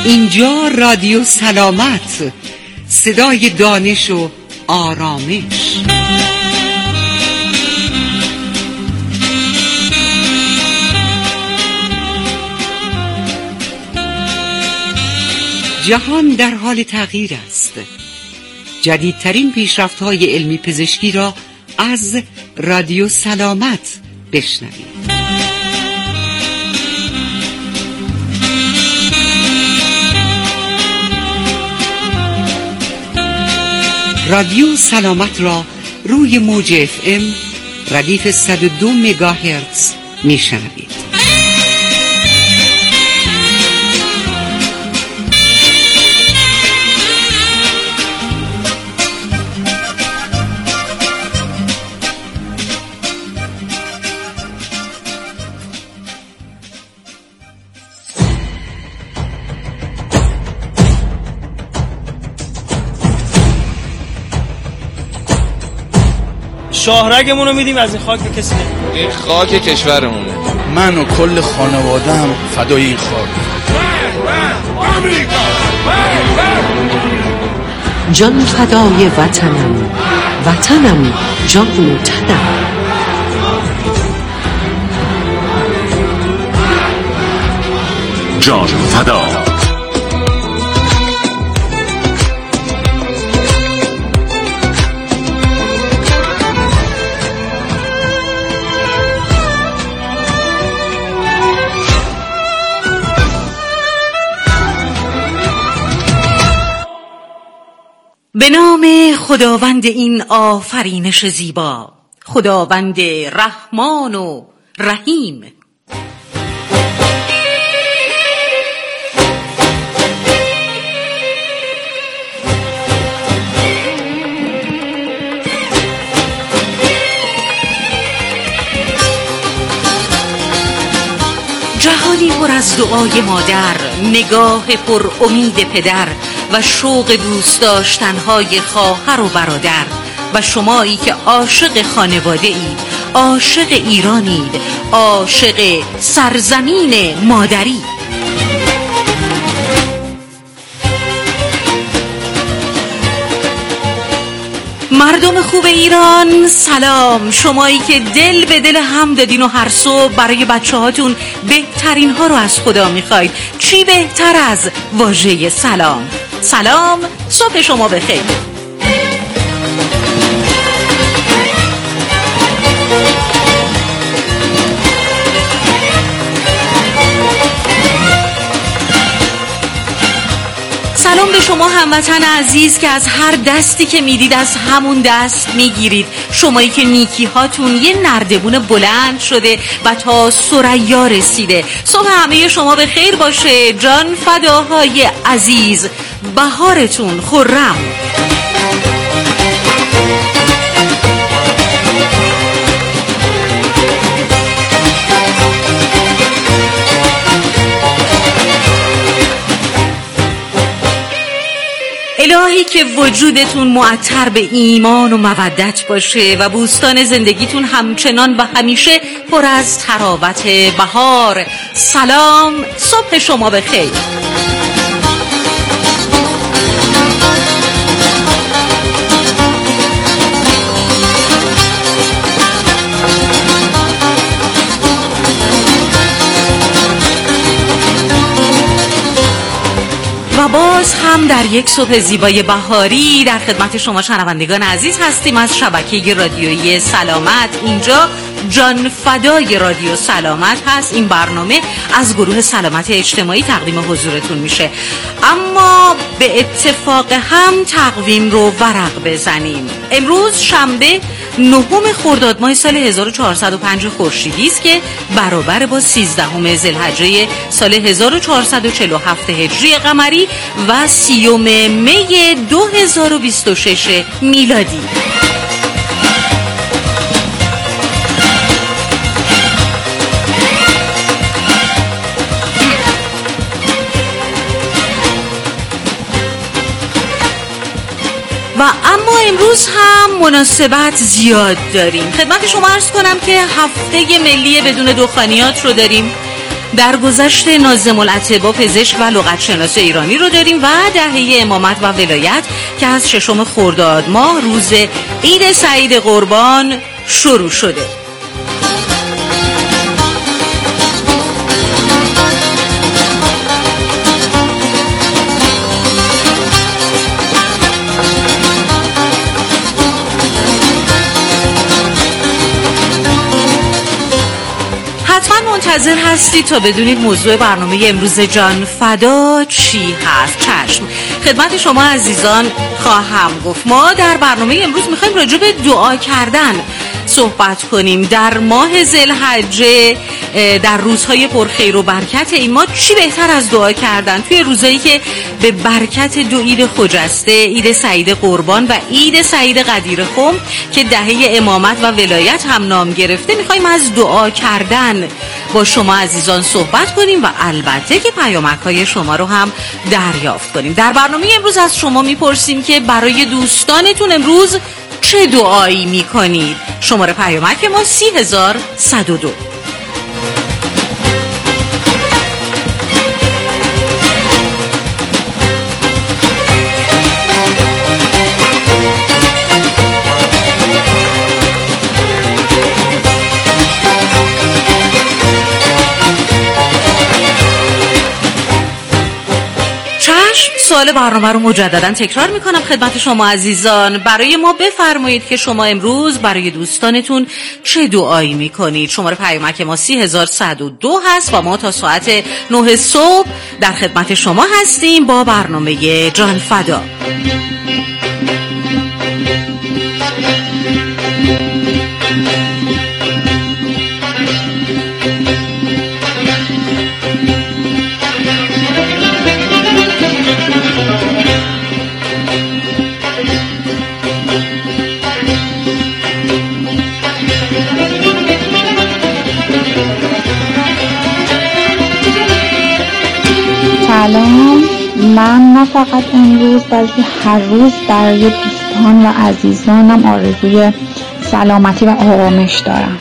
اینجا رادیو سلامت، صدای دانش و آرامش. جهان در حال تغییر است. جدیدترین پیشرفت‌های علمی پزشکی را از رادیو سلامت بشنوید. رادیو سلامت را روی موج FM ردیف 102 مگاهرتز میشنوید. شاهرگمون رو میدیم از این خاک به کسی نمیدیم. این خاک کشورمونه. من و کل خانواده‌ام فدای این خاک. جان فدای وطنم، وطنم جان و تنم. جان فدا. به نام خداوند این آفرینش زیبا، خداوند رحمان و رحیم. جهانی پر از دعای مادر، نگاه پر امید پدر و شوق دوست داشتنهای خواهر و برادر و شمایی که عاشق خانواده اید، عاشق ایرانید، عاشق سرزمین مادری. مردم خوب ایران سلام، شمایی که دل به دل هم دادین و هر صبح برای بچه هاتون بهترین ها رو از خدا میخواید. چی بهتر از واژه سلام؟ سلام، صبح شما بخیر. سلام به شما هموطن عزیز که از هر دستی که میدید از همون دست میگیرید. شمایی که نیکی هاتون یه نردبون بلند شده و تا ثریا رسیده. صبح همه شما به خیر باشه. جان فداهای عزیز، بهارتون خرم. الهی که وجودتون معطر به ایمان و مودت باشه و بوستان زندگیتون همچنان و همیشه پر از تراوت بهار. سلام، صبح شما بخیر. و باز هم در یک صبح زیبای بهاری در خدمت شما شنوندگان عزیز هستیم از شبکه رادیویی سلامت. اینجا جان فدای رادیو سلامت هست. این برنامه از گروه سلامت اجتماعی تقدیم حضورتون میشه. اما به اتفاق هم تقویم رو ورق بزنیم. امروز شنبه 9 خرداد ماه سال 1405 خورشیدی است که برابر با 13 ذوالحجه سال 1447 هجری قمری و 30 می 2026 میلادی. و اما امروز هم مناسبت زیاد داریم. خدمت شما عرض کنم که هفته ملی بدون دخانیات رو داریم. درگذشت ناظم الاطباء پزشک و لغتشناس ایرانی رو داریم و دهه امامت و ولایت که از 6 خرداد ماه روز عید سعید قربان شروع شده. منتظر هستید تا بدونید موضوع برنامه امروز جان فدا چی هست. چشم، خدمت شما عزیزان خواهم گفت. ما در برنامه امروز میخوایم راجع به دعا کردن صحبت کنیم. در ماه ذوالحجه، در روزهای پرخیر و برکت این ماه، چی بهتر از دعا کردن توی روزایی که به برکت دو عید خجسته، عید سعید قربان و عید سعید قدیرخم که دهه امامت و ولایت هم نام گرفته، میخوایم از دعا کردن با شما عزیزان صحبت کنیم و البته که پیامک‌های شما رو هم دریافت کنیم. در برنامه امروز از شما میپرسیم که برای دوستانتون امروز چه دعایی میکنید؟ شماره پیامک ما 30102. سوال برنامه رو مجددا تکرار میکنم خدمت شما عزیزان. برای ما بفرمایید که شما امروز برای دوستانتون چه دعایی میکنید. شماره پیامک ما 30102 هست و ما تا ساعت 9 صبح در خدمت شما هستیم با برنامه جان فدا. سلام، من نه فقط امروز بلکه هر روز برای دوستان و عزیزانم آرزوی سلامتی و آرامش دارم.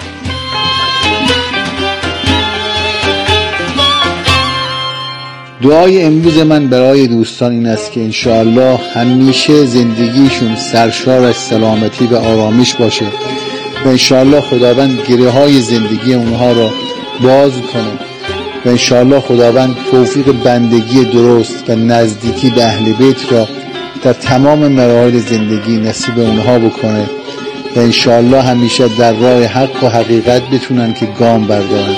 دعای امروز من برای دوستان این است که انشاءالله همیشه زندگیشون سرشار از سلامتی و آرامش باشه و انشاءالله خداوند گره های زندگی اونها را باز کنه و انشاءالله خداوند توفیق بندگی درست و نزدیکی به اهل بیت را در تمام مراحل زندگی نصیب اونها بکنه و انشاءالله همیشه در راه حق و حقیقت بتونن که گام بردارن.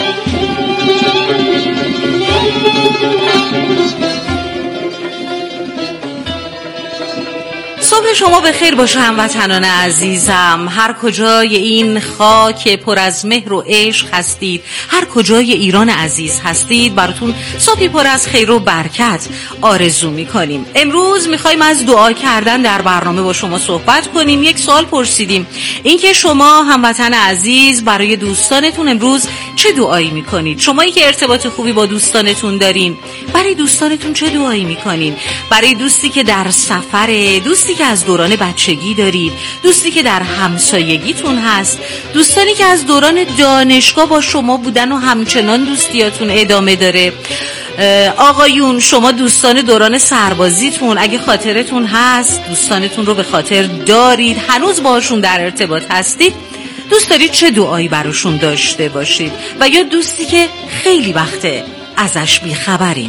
صبح شما به خیر باشه هموطنان عزیزم. هر کجای این خاک پر از مهر و عشق هستید، هر کجای ایران عزیز هستید، براتون صبحی پر از خیر و برکت آرزو میکنیم. امروز میخوایم از دعا کردن در برنامه با شما صحبت کنیم. یک سوال پرسیدیم، اینکه شما هموطن عزیز برای دوستانتون امروز چه دعایی میکنید؟ شمایی که ارتباط خوبی با دوستانتون دارین، برای دوستانتون چه دعایی میکنین؟ برای دوستی که در سفره، دوستی که از دوران بچگی دارید، دوستی که در همسایگیتون هست، دوستانی که از دوران دانشگاه با شما بودن و همچنان دوستیاتون ادامه داره. آقایون، شما دوستان دوران سربازیتون اگه خاطرتون هست، دوستانتون رو به خاطر دارید، هنوز باشون در ارتباط هستید، دوست دارید چه دعایی براشون داشته باشید؟ و یا دوستی که خیلی وقته ازش بیخبرین.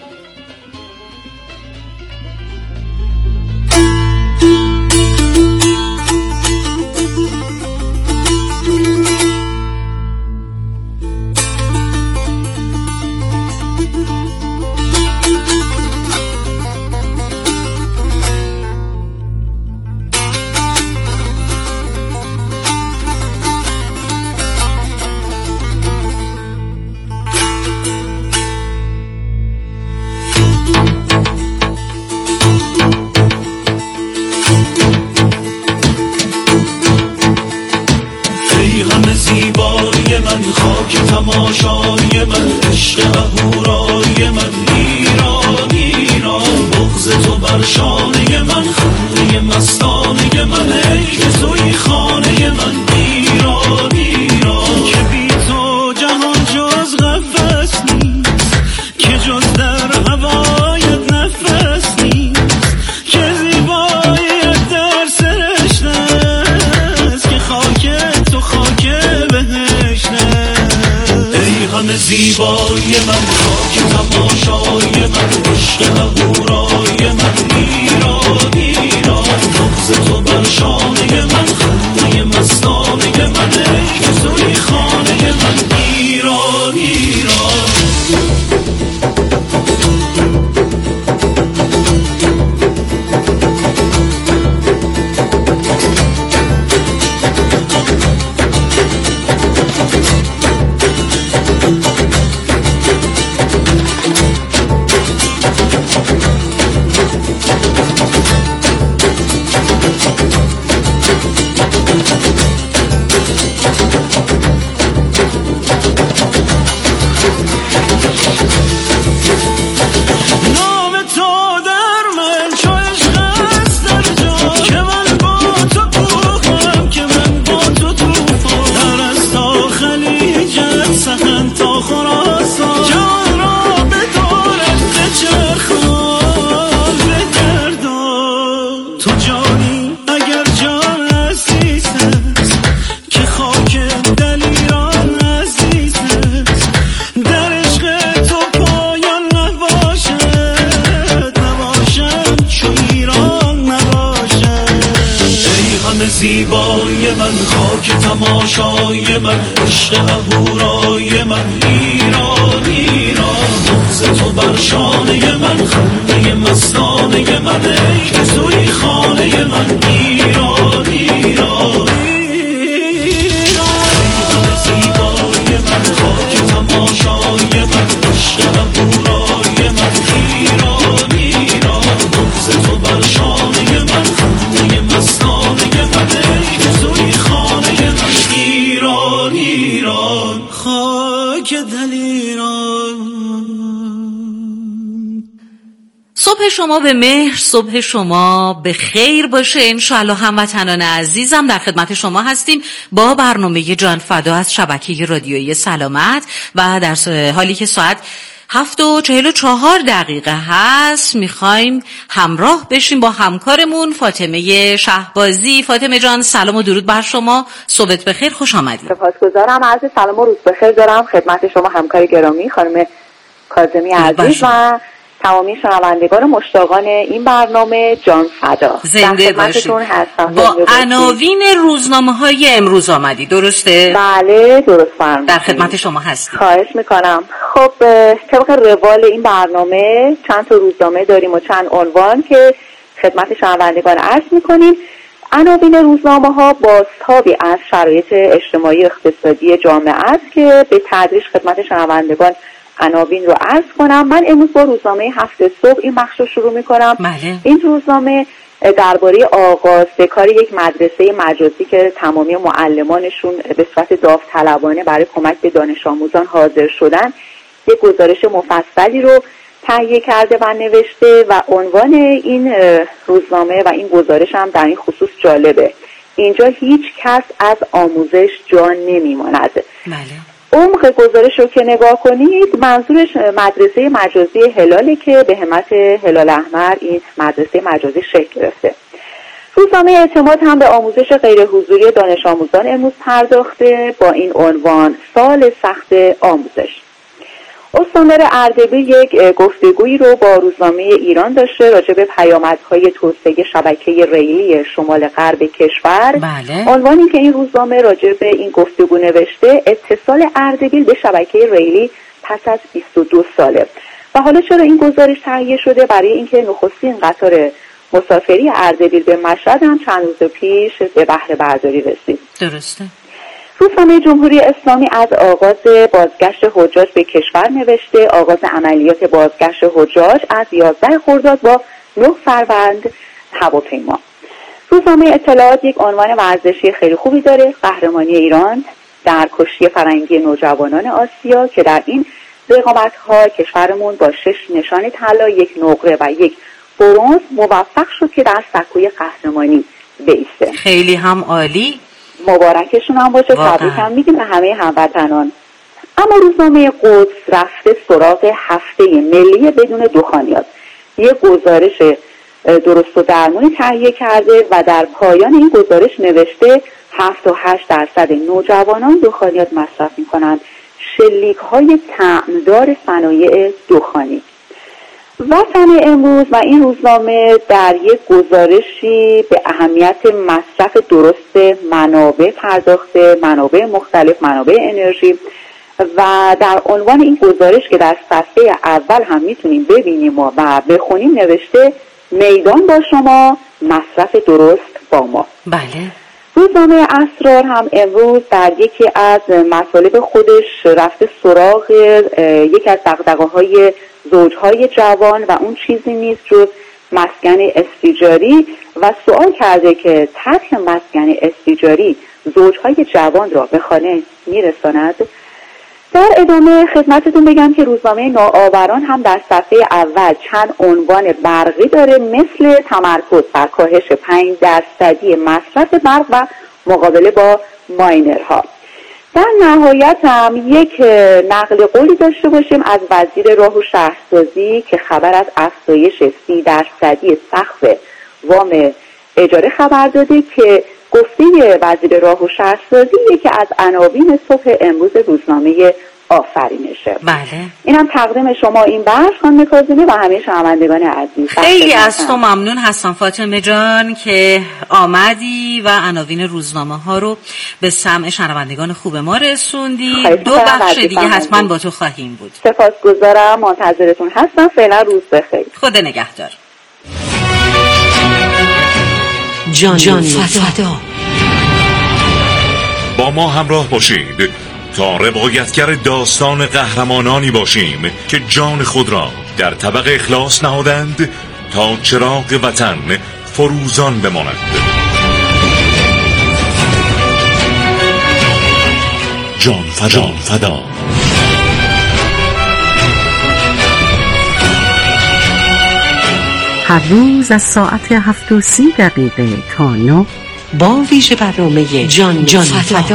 زیبایی من، خاک تماشای من، عشق هورای من، ایران ایران، بغض تو بر شانه من، خنده مستانه من، ای که توی خانه من، ایران ایران، که بی تو جهان جز قفس نیست. همه زیبای من، خاک تماشای من، عشق اهورای من، ایران ایران، بغض تو بر شانه من، خنده مستانه من، ای زوی خانه من، ایران ایران. زیبای من، خاک تماشای من، عشق اهورای من، ایران ایران، بغض تو بر شانه من، خنده مستانه من، ای زوی خانه من، ایران ایران. زیبای من، خاک تماشای من، عشق اهورای من، ایران ایران، بغض تو بر شانه من، خنده مستانه من، زوی خانه من، ایران ایران، خاک دل ایران. صبح شما به مهر، صبح شما به خیر باشه انشاءالله. هموطنان عزیزم، در خدمت شما هستیم با برنامه جان فدا از شبکه رادیویی سلامت و در حالی که ساعت 7:44 هست میخوایم همراه بشیم با همکارمون فاطمه شهبازی. فاطمه جان سلام و درود بر شما، صبحت بخیر، خوش آمدید. سپاسگزارم، عرض سلام و روز بخیر دارم خدمت شما همکار گرامی خانم کاظمی عزیز و تمامی شنوندگان مشتاقان این برنامه جان فدا. زنده باشید. با عناوین روزنامه‌های امروز آمدی، درسته؟ بله درست فرمودید. در خدمت شما هستیم. خواهش میکنم. خب طبق روال این برنامه چند تا روزنامه داریم و چند عنوان که خدمت شنوندگان عرض میکنیم. عناوین روزنامه‌ها بازتابی از شرایط اجتماعی اقتصادی جامعه است که به تدریج خدمت شنوندگان عناوین رو عرض کنم. من امروز با روزنامه هفت صبح این بخش رو شروع میکنم. این روزنامه درباره آغاز به کار یک مدرسه مجازی که تمامی معلمانشون به صورت داوطلبانه برای کمک به دانش آموزان حاضر شدن یک گزارش مفصلی رو تهیه کرده و نوشته و عنوان این روزنامه و این گزارش هم در این خصوص جالبه. اینجا هیچ کس از آموزش جان نمیماند. عمق گزارش رو که نگاه کنید منظورش مدرسه مجازی هلاله که به همت هلال احمر این مدرسه مجازی شکل گرفته. روزنامه اعتماد هم به آموزش غیر حضوری دانش آموزان امروز پرداخته با این عنوان سال سخت آموزش. استاندار اردبیل یک گفتگویی رو با روزنامه ایران داشته راجع به پیامدهای توسعه شبکه ریلی شمال غرب کشور. عنوانی که این روزنامه راجع به این گفتگو نوشته اتصال اردبیل به شبکه ریلی پس از 22 ساله. و حالا چرا این گزارش تهیه شده؟ برای اینکه نخستین قطار مسافری اردبیل به مشهد هم چند روز پیش به بهره برداری رسید. درسته. روزنامه جمهوری اسلامی از آغاز بازگشت حجاج به کشور نوشته آغاز عملیات بازگشت حجاج از 11 خرداد با 9 فروند هواپیما. روزنامه اطلاعات یک عنوان ورزشی خیلی خوبی داره، قهرمانی ایران در کشتی فرنگی نوجوانان آسیا که در این رقابت‌ها کشورمون با 6 نشان طلا، 1 نقره و 1 برنز موفق شد که در سکوی قهرمانی بایسته. خیلی هم عالی، مبارکشون هم باشه، تبریک هم میگیم به همه هموطنان. اما روزنامه قدس رفته سراغ هفته ملی بدون دخانیات، یه گزارش درست و درمونی تهیه کرده و در پایان این گزارش نوشته 7 تا 8% نوجوانان دخانیات مصرف میکنند، شلیک‌های طعمدار صنایع دخانی. وطن امروز و این روزنامه در یک گزارشی به اهمیت مصرف درست منابع پرداخته، منابع مختلف، منابع انرژی، و در عنوان این گزارش که در صفحه اول هم میتونیم ببینیم و بخونیم نوشته میدان با شما، مصرف درست با ما. بله. روزنامه اسرار هم امروز در یکی از مطالب خودش رفته سراغ یکی از دغدغه‌های زوجهای جوان و اون چیزی نیست جز مسکن استیجاری و سوال کرده که طرح مسکن استیجاری زوجهای جوان را به خانه میرساند. در ادامه خدمتتون بگم که روزنامه نوآوران هم در صفحه اول چند عنوان برقی داره، مثل تمرکز بر کاهش 5% مصرف برق و مقابله با ماینرها. در نهایت هم یک نقل قولی داشته باشیم از وزیر راه و شهرسازی که خبر از افزایش 30% سقف وام اجاره خبر داده که گفته وزیر راه و شهرسازی یکی از عناوین صبح امروز روزنامه آفرینشه. بله. اینم تقدیم شما این بخش خانم کاظمی و همه شنوندگان عزیز. خیلی از تو ممنون هستم فاطمه جان که آمدی و عناوین روزنامه ها رو به سمع شنوندگان خوب ما رسوندی. 2 بخش دیگه حتما با تو خواهیم بود. سپاسگزارم، منتظرتون هستم. فعلا روز بخیر. خدا نگهدار. جان فدا. با ما همراه باشید تا روایتگر داستان قهرمانانی باشیم که جان خود را در طبق اخلاص نهادند تا چراغ وطن فروزان بماند. جان فدا. هر روز از ساعت 7:30 تا 9 با ویژه برنامه جان فدا.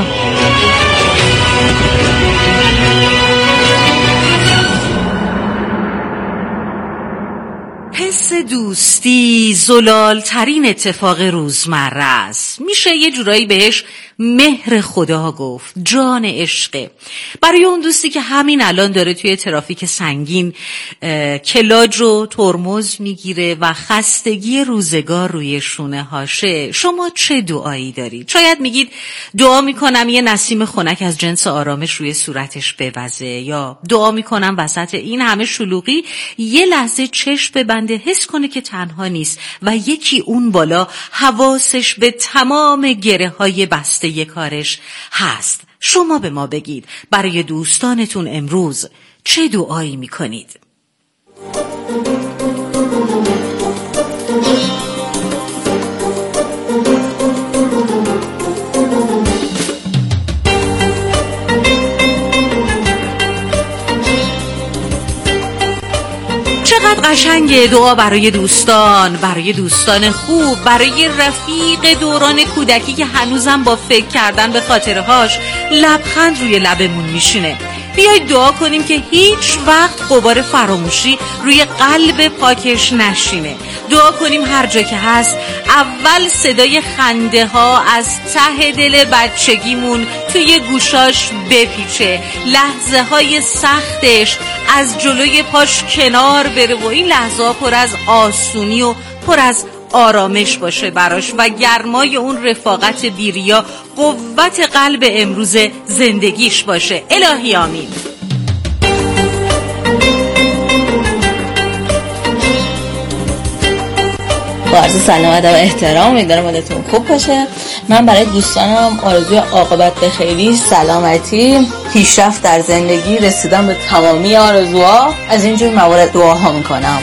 حس دوستی زلال ترین اتفاق روزمره است. میشه یه جورایی بهش مهر خدا گفت، جان عشقه. برای اون دوستی که همین الان داره توی ترافیک سنگین کلاج رو ترمز میگیره و خستگی روزگار روی شونه هاشه، شما چه دعایی دارید؟ شاید میگید دعا میکنم یه نسیم خنک از جنس آرامش روی صورتش بوزه، یا دعا میکنم وسط این همه شلوغی یه لحظه چشم ببنده، حس کنه که تنها نیست و یکی اون بالا حواسش به تمام گره های بسته کارش هست. شما به ما بگید برای دوستانتون امروز چه دعایی میکنید؟ قشنگ دعا برای دوستان، برای دوستان خوب، برای رفیق دوران کودکی که هنوزم با فکر کردن به خاطرهاش لبخند روی لبمون میشینه. بیایید دعا کنیم که هیچ وقت غبار فراموشی روی قلب پاکش نشینه. دعا کنیم هر جا که هست اول صدای خنده ها از ته دل بچگیمون توی گوشاش بپیچه، لحظه های سختش از جلوی پاش کنار بره و این لحظه ها پر از آسونی و پر از آرامش باشه براش و گرمای اون رفاقت بیریا قوت قلب امروز زندگیش باشه. الهی آمین. با عرض سلامت و احترام، امیدوارم حالتون خوب باشه. من برای دوستانم آرزوی عاقبت بخیری، سلامتی، پیشرفت در زندگی، رسیدن به تمامی آرزوها از اینجور موارد دعاها میکنم.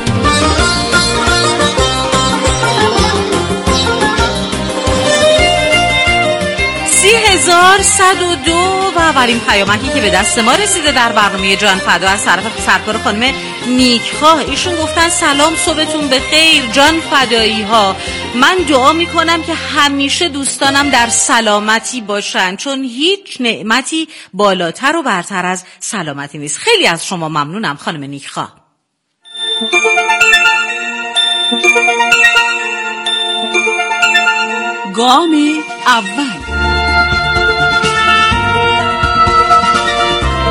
3102 و اولین پیامکی که به دست ما رسیده در برنامه جان فدا از طرف سرکار خانم نیکخواه. ایشون گفتن سلام، صبحتون بخیر جان فدایی ها. من دعا میکنم که همیشه دوستانم در سلامتی باشن، چون هیچ نعمتی بالاتر و برتر از سلامتی نیست. خیلی از شما ممنونم خانم نیکخواه. گام اول.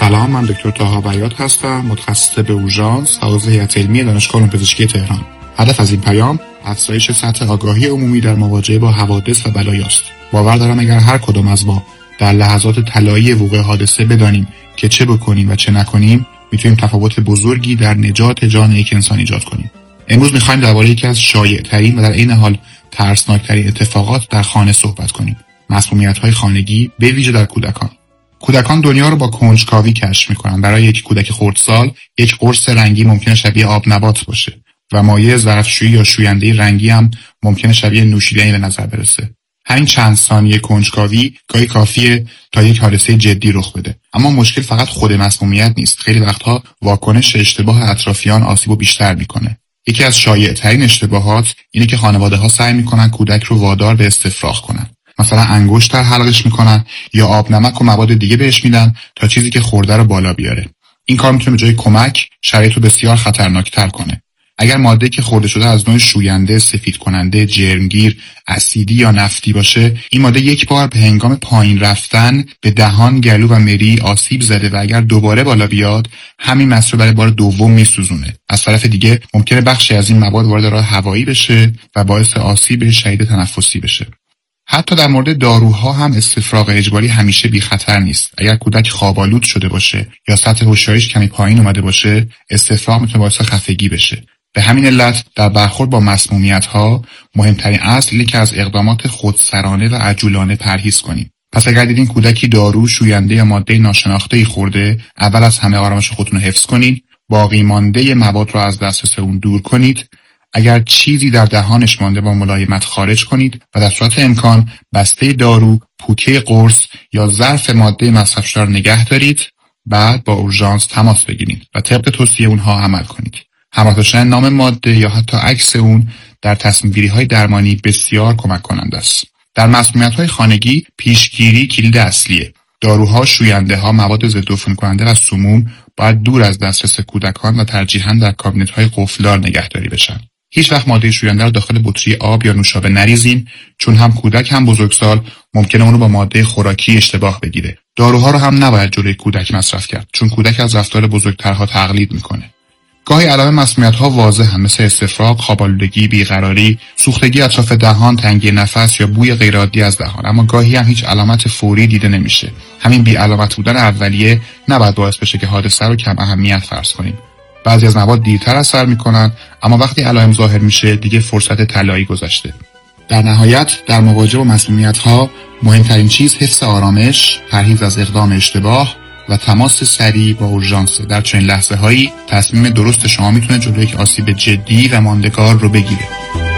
سلام، من دکتر طاها بیات هستم، متخصص به اورژانس و عضو هیئت علمی دانشگاه علوم پزشکی تهران. هدف از این پیام افزایش سطح آگاهی عمومی در مواجهه با حوادث و بلایاست. باور دارم اگر هر کدام از ما در لحظات طلایی وقوع حادثه بدانیم که چه بکنیم و چه نکنیم، میتونیم تفاوت بزرگی در نجات جان یک انسان ایجاد کنیم. امروز میخوایم درباره یکی از شایع‌ترین و در عین حال ترسناکترین اتفاقات در خانه صحبت کنیم: مسمومیت‌های خانگی، به ویژه در کودکان. کودکان دنیا رو با کنجکاوی کشف میکنن. برای یک کودک خردسال یک قرص رنگی ممکنه شبیه آب نبات باشه و مایع ظرفشویی یا شوینده رنگی هم ممکنه شبیه نوشیدنی به نظر برسه. همین چند ثانیه کنجکاوی گاهی کافیه تا یک حادثه جدی رخ بده. اما مشکل فقط خود مسمومیت نیست. خیلی وقتها واکنش اشتباه اطرافیان آسیبو بیشتر میکنه. یکی از شایع‌ترین اشتباهات اینه که خانواده‌ها سعی میکنن کودک رو وادار به استفراغ کنن. مثلا انگشت در حلقش میکنن یا آب نمک و مواد دیگه بهش میدن تا چیزی که خورده رو بالا بیاره. این کار میتونه به جای کمک شرایط رو بسیار خطرناکتر کنه. اگر ماده‌ای که خورده شده از نوع شوینده، سفید کننده، جرمگیر، اسیدی یا نفتی باشه، این ماده یک بار به هنگام پایین رفتن به دهان، گلو و مری آسیب زده و اگر دوباره بالا بیاد، همین مسئله برای بار دوم میسوزونه. از طرف دیگه ممکنه بخشی از این مواد وارد راه هوایی بشه و باعث آسیب شدید تنفسی بشه. حتی در مورد داروها هم استفراغ اجباری همیشه بی خطر نیست. اگر کودک خواب‌آلود شده باشه یا سطح هوشیاریش کمی پایین اومده باشه، استفراغ میتونه باعث خفگی بشه. به همین علت در برخورد با مسمومیت‌ها مهمترین اصل اینه که از اقدامات خودسرانه و عجولانه پرهیز کنیم. پس اگر دیدین کودکی دارو، شوینده یا ماده ناشناخته‌ای خورده، اول از همه آرامش خودتون رو حفظ کنید. باقی مانده مواد رو از دسترس اون دور کنید. اگر چیزی در دهانش مانده با ملایمت خارج کنید و در صورت امکان بسته دارو، پوکه قرص یا ظرف ماده مصرف شده نگه دارید. بعد با اورژانس تماس بگیرید و طبق توصیه اونها عمل کنید. همراه داشتن نام ماده یا حتی عکس اون در تصمیم‌گیری‌های درمانی بسیار کمک کننده است. در مسمومیت‌های خانگی پیشگیری کلید اصلیه. داروها، شوینده‌ها، مواد ضد عفونی کننده و سموم باید دور از دسترس کودکان و ترجیحاً در کابینت‌های قفلدار نگهداری بشن. هیچ وقت ماده شوینده رو داخل بطری آب یا نوشابه نریزین، چون هم کودک هم بزرگسال ممکنه اون رو با ماده خوراکی اشتباه بگیره. داروها رو هم نباید جلوی کودک مصرف کرد، چون کودک از رفتار بزرگترها تقلید میکنه. گاهی علائم مسمومیت‌ها واضحه، مثل استفراغ، خواب‌آلودگی، بیقراری، سوختگی اطراف دهان، تنگی نفس یا بوی غیرعادی از دهان. اما گاهی هم هیچ علامت فوری دیده نمیشه. همین بی علامت بودن اولیه نباید باعث بشه که حادثه رو کم اهمیت فرض کنیم. بعضی از مواد دیرتر اثر میکنن، اما وقتی علائم ظاهر میشه دیگه فرصت طلایی گذشته. در نهایت در مواجهه با مسمومیت‌ها مهمترین چیز حفظ آرامش، پرهیز از اقدام اشتباه و تماس سریع با اورژانس. در چنین لحظه‌هایی تصمیم درست شما میتونه جلوی یک آسیب جدی و ماندگار رو بگیره.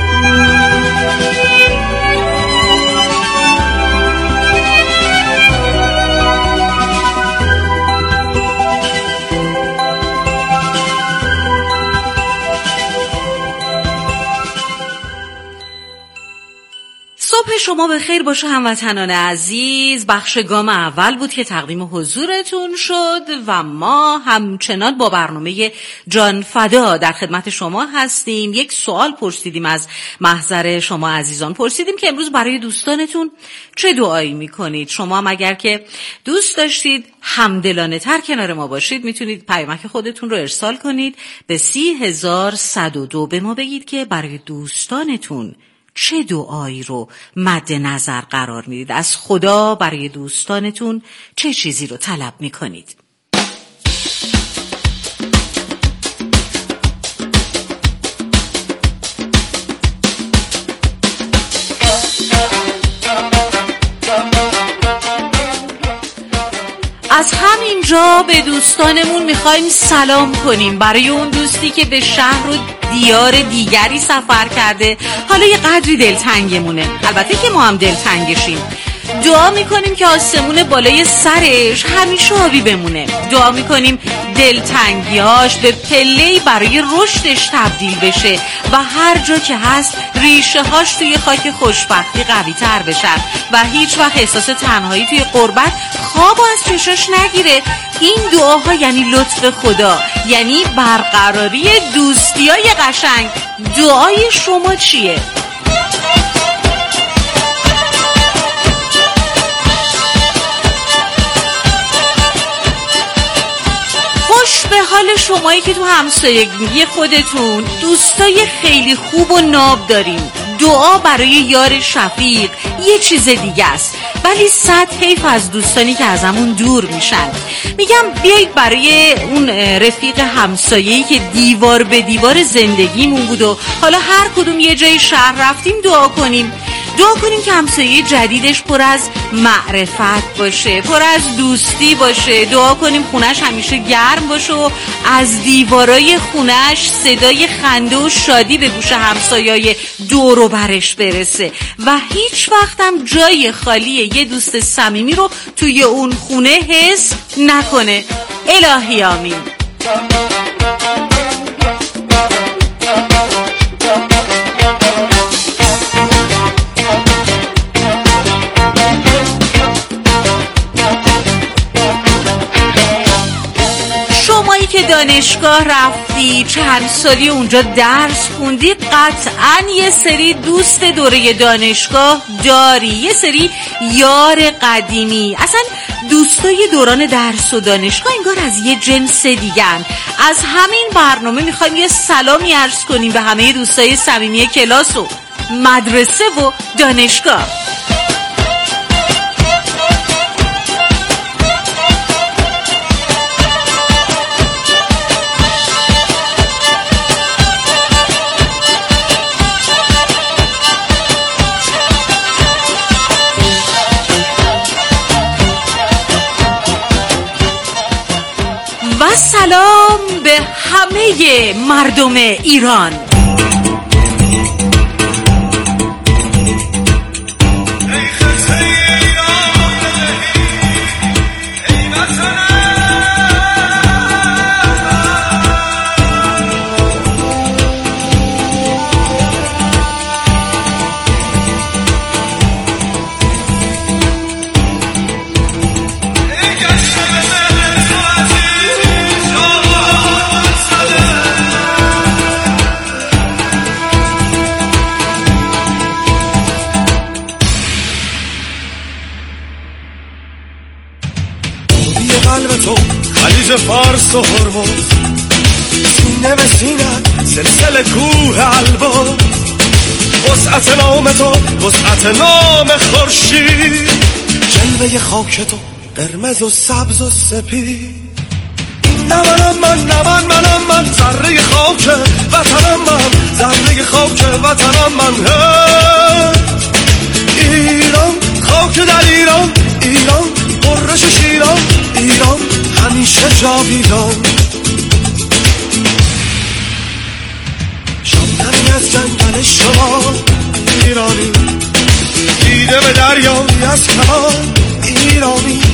صبح شما به خیر باشه هموطنان عزیز. بخش گام اول بود که تقدیم حضورتون شد و ما همچنان با برنامه جان فدا در خدمت شما هستیم. یک سوال پرسیدیم از محضر شما عزیزان، پرسیدیم که امروز برای دوستانتون چه دعایی میکنید. شما هم اگر که دوست داشتید همدلانه تر کنار ما باشید میتونید پیامک خودتون رو ارسال کنید به 30102. به ما بگید که برای دوستانتون چه دعایی رو مد نظر قرار میدید، از خدا برای دوستانتون چه چیزی رو طلب میکنید. از همینجا به دوستانمون میخوایم سلام کنیم. برای اون دوستی که به شهر و دیار دیگری سفر کرده حالا یه قدری دلتنگمونه، البته که ما هم دلتنگشیم. دعا میکنیم که آسمون بالای سرش همیشه آبی بمونه. دعا میکنیم دلتنگیاش به پله‌ای برای رشدش تبدیل بشه و هر جا که هست ریشه هاش توی خاک خوشبختی قوی تر بشن و هیچ وقت احساس تنهایی توی غربت خوابو از چشاش نگیره. این دعاها یعنی لطف خدا، یعنی برقراری دوستیای قشنگ. دعای شما چیه؟ حال شمایی که تو همسایگی خودتون دوستای خیلی خوب و ناب دارین، دعا برای یار شفیق یه چیز دیگه است، ولی صد حیف از دوستانی که ازمون دور میشن. میگم بیایید برای اون رفیق همسایه‌ای که دیوار به دیوار زندگیمون بود و حالا هر کدوم یه جای شهر رفتیم دعا کنیم که همسایه جدیدش پر از معرفت باشه، پر از دوستی باشه. دعا کنیم خونش همیشه گرم باشه و از دیوارای خونش صدای خنده و شادی به گوش همسایه‌های دور و برش برسه و هیچ وقتم جای خالی یه دوست صمیمی رو توی اون خونه حس نکنه. الهی آمین. شمایی که دانشگاه رفتی، چند سالی اونجا درس خوندی، قطعاً یه سری دوست دوره دانشگاه داری، یه سری یار قدیمی. اصلا دوستای دوران درس و دانشگاه انگار از یه جنس دیگن. از همین برنامه میخوایم یه سلامی عرض کنیم به همه دوستای صمیمی کلاس و مدرسه و دانشگاه. و سلام به همه مردم ایران. فارس و هرمز سینه به سینه سلسله کوه البرز، وسعت نام تو وسعت نام خورشید، جلوه خاک تو قرمز و سبز و سپید. منم من ذره خاک وطنم، من ذره خاک وطنم، من ایران، خاک در ایران، ایران قرش شیران، ایران همیشه جاویدان. شامنمی از جنگل شما ایرانی، دیده به دریایی از کمان ایرانی،